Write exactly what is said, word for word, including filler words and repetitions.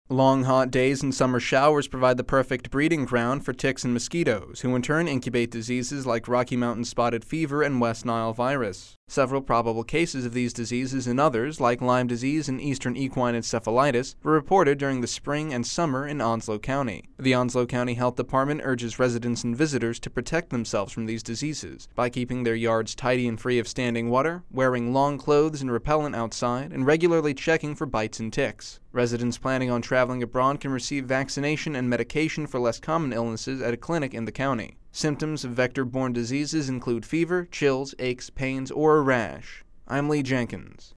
Long hot days and summer showers provide the perfect breeding ground for ticks and mosquitoes, who in turn incubate diseases like Rocky Mountain spotted fever and West Nile virus. Several probable cases of these diseases and others, like Lyme disease and eastern equine encephalitis, were reported during the spring and summer in Onslow County. The Onslow County Health Department urges residents and visitors to protect themselves from these diseases by keeping their yards tidy and free of standing water, wearing long clothes and repellent outside, and regularly checking for bites and ticks. Residents planning on traveling abroad can receive vaccination and medication for less common illnesses at a clinic in the county. Symptoms of vector-borne diseases include fever, chills, aches, pains, or a rash. I'm Lee Jenkins.